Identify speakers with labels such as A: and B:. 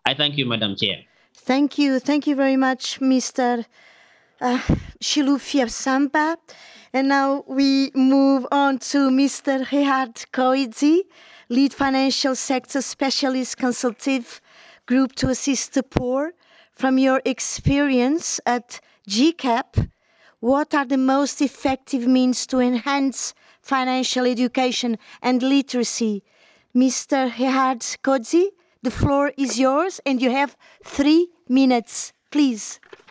A: I thank you, Madam Chair.
B: Thank you. Thank you very much, Mr. Uh, Shilufia Samba. And now we move on to Mr. Gerhard Koidzi, Lead Financial Sector Specialist Consultative Group to Assist the Poor. From your experience at GCAP, what are the most effective means to enhance financial education and literacy? Mr. Gerhard Koidzi, the floor is yours and you have 3 minutes, please.